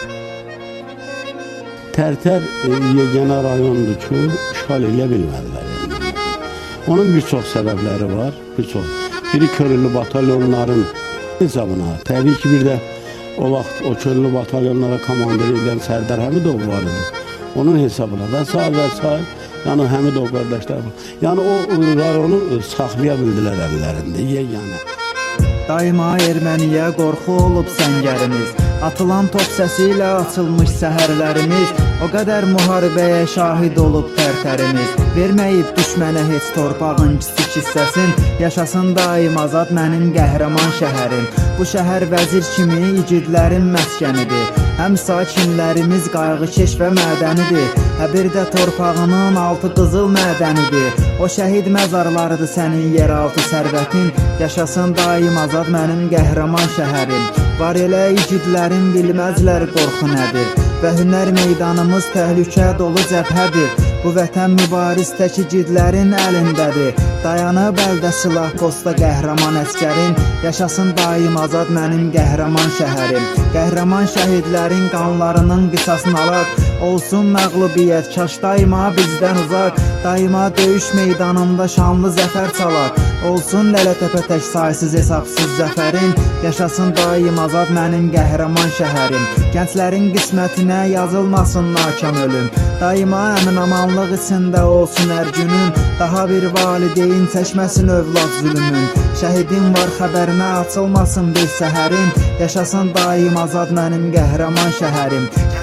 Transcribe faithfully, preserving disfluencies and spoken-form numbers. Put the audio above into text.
Tərtər e, yeganə rayondur ki, işğal edə bilmədilər. Yəni. Onun bir çox səbəbləri var, bir çox. Biri körüllü batalyonların hesabına. Təbii ki, bir də o vaxt o körüllü batalyonlara komandir edən Sərdar Həmidov var idi. Onun hesabına və sağ və sağ, yəni Həmidov qardaşlar var. Yəni o rayonu saxlaya bildilər əllərində, yeganə. Daima erməniyə qorxu olub səngərimiz, atılan top səsi ilə açılmış səhərlərimiz, o qədər müharibəyə şahid olub tərtərimiz, verməyib düşmənə heç torpağın kiçik hissəsin, yaşasın daim azad mənim qəhrəman şəhərim. Bu şəhər vəzir kimi igidlərin məskənidir, həm sakinlərimiz qayğıkeş və mədənidir, hə bir də torpağının altı qızıl mədənidir. O şəhid məzarlarıdır sənin yeraltı sərvətin, yaşasın daim azad mənim qəhrəman şəhərim. Var elə igidlərin bilməzlər qorxu nədir və hünər meydanımız təhlükə dolu cəbhədir. Bu vətən mübariz tək igidlərin əlindədir. Dayanıb əldə silah posta qəhrəman əskərin, yaşasın daim azad mənim qəhrəman şəhərim. Qəhrəman şəhidlərin qanlarının qisasını alaq, olsun məğlubiyyət kaş daima bizdən uzaq. Daima döyüş meydanında şanlı zəfər çalaq, olsun Lələtəpə tək saysız hesabsız zəfərin, yaşasın daim azad mənim qəhrəman şəhərim. Gənclərin qismətinə yazılmasın nakam ölüm, daima əmin-amanlıq içində olsun hər günün, daha bir valideyn çəkməsin övlad zülümün. Şəhidin var xəbərinə açılmasın bir səhərin, yaşasın daim azad mənim qəhrəman şəhərim.